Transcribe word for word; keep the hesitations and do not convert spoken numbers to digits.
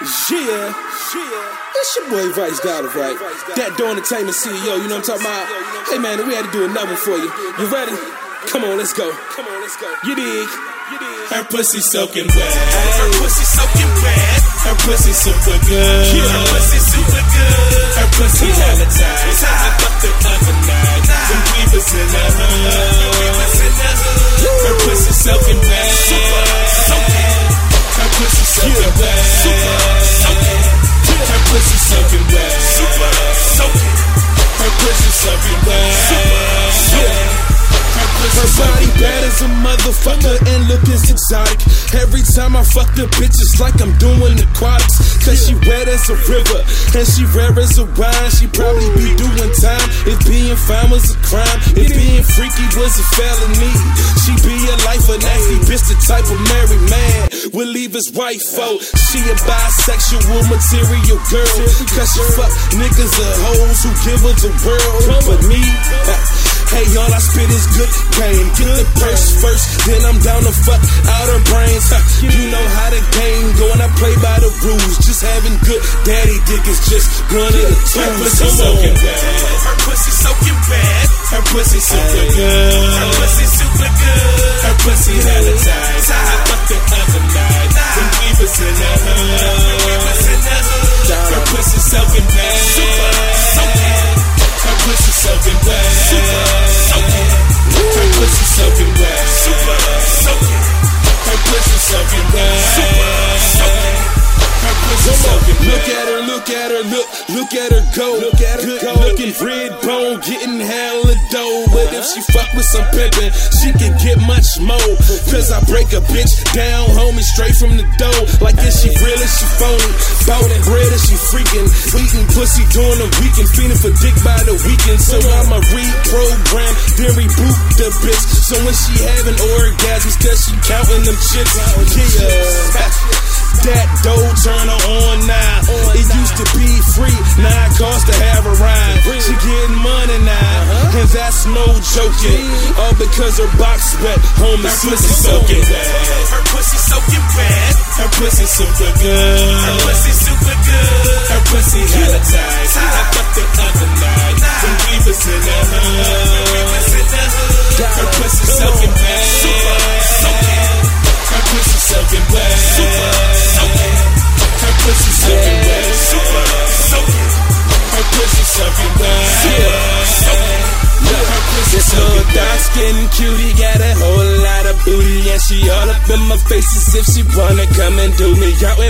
Yeah, yeah. It's your boy Vice got it right. That Door Entertainment C E O, you know what I'm talking about? Hey man, we had to do another one for you. You ready? Come on, let's go. Come on, let's go. You dig? Her pussy soaking wet. Her pussy soaking wet. Her pussy super good. Her pussy super good. Her pussy hella tight. I fucked her other night. When we was in the hood. Her pussy soaking wet. Super soaking. Her pussy soaking wet. Super soaking. Her pussy soaking wet. Super soaking. Her pussy soaking wet. Super soaking. Her body bad as a motherfucker and looking exotic. Every time I fuck the bitch, it's like I'm doing aquatics. Cause she wet as a river and she rare as a wine. She probably be doing time if being fine was a crime. If being freaky was a felony, she be a life a nasty bitch, the type of married man will leave his wife for. She a bisexual material girl, cause she fuck niggas or hoes who give her the world. But me, hey, all I spit is good game. Get the purse first, then I'm down to fuck out her brains. You know how the game go, and I play by the rules. Just having good daddy dick is just one of the two. Her pussy soaking wet. Her pussy soaking wet. Her pussy super good. Her pussy super good. Her pussy hella tight. I fucked the other night when we was in the hood. Her pussy soaking wet. Super soaking. Her pussy soaking wet. Super soaking. Her pussy soaking wet. Super soaking. Her pussy soaking wet. Super soaking. Her pussy soaking wet. Look at her, look at her, look, look at her go. Look at her go. Looking red bone, getting hella dough. But if she fuck with some pimpin', she can get much more. Cause I break a bitch down, homie, straight from the dough. Like is she real or she phony? Bought it bread or she freaking? Eating pussy during the weekend, feeding for dick by the weekend. So I'ma reprogram, then reboot the bitch. So when she having orgasms, cause she counting them chips. Yeah, that dough turn her on now. It used to be free, now it costs to have a ride. She getting money now, and that's no joking. All because her box wet, home is pussy soaking wet. Her pussy soaking wet. Her pussy super good. Her pussy super good. Her pussy hella tight. I fucked the other night when we was in the hood. Her pussy soaking wet. Super soaking. Her pussy soaking wet. Super soaking. Her pussy soaking wet. Super soaking. Her pussy soaking wet. Super soaking. This little dark-skinned cutie got a whole lot of booty, and she all up in my face as if she wanna come and do me. Y'all